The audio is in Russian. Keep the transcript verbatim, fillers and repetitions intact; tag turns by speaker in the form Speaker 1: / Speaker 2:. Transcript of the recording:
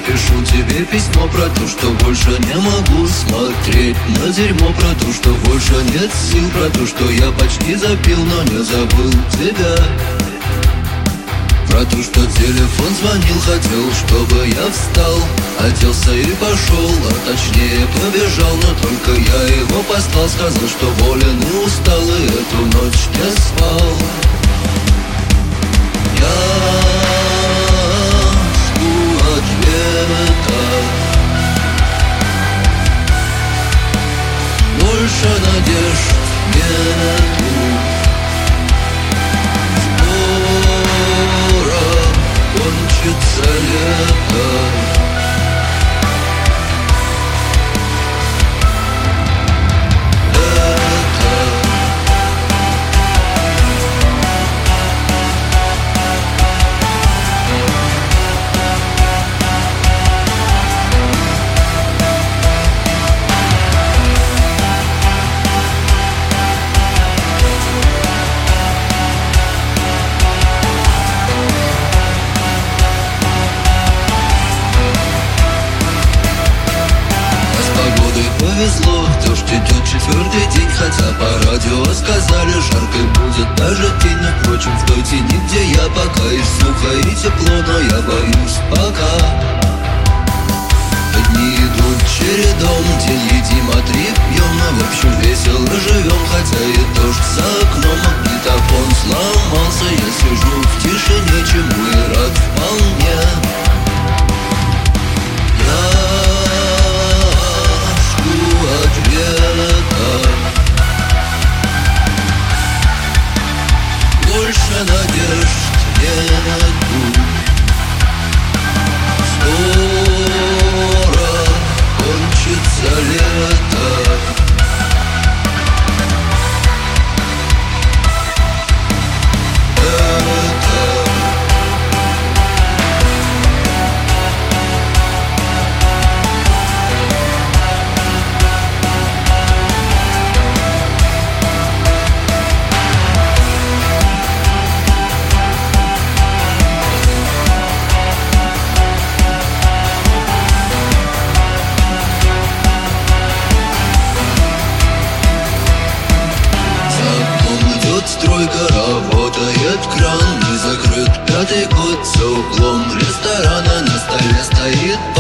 Speaker 1: пишу тебе письмо про то, что больше не могу смотреть на дерьмо, про то, что больше нет сил, про то, что я почти запил, но не забыл тебя. Про то, что телефон звонил, хотел, чтобы я встал, оделся и пошел, а точнее побежал, но только я его послал, сказал, что болен и устал, и эту ночь не спал. Я жду ответа, больше надежд нету. Кончится лето. Повезло, дождь идет четвертый день, хотя по радио сказали, жаркой будет даже день. Но, впрочем, в той тени, где я, пока и сухо, и тепло, но я боюсь пока. Дни идут чередом, день едим, а три пьем, а в общем весело живем, хотя и дождь за окном. Магнитофон сломался, я сижу в тишине, чему и рад вполне. Больше надежд нету. Скоро кончится лето. Стройка, работает кран, не закрыт пятый год, за углом ресторана на столе стоит